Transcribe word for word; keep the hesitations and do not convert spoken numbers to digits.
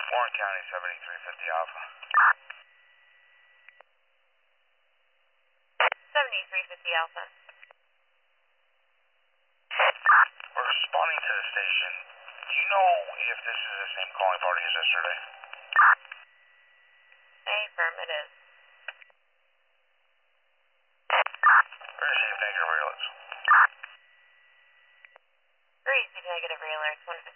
Warren County, seventy-three fifty Alpha. seventy-three fifty Alpha. We're responding to the station. Do you know if this is the same calling party as yesterday? Affirmative. Receive negative relayers. Receive negative relayers, one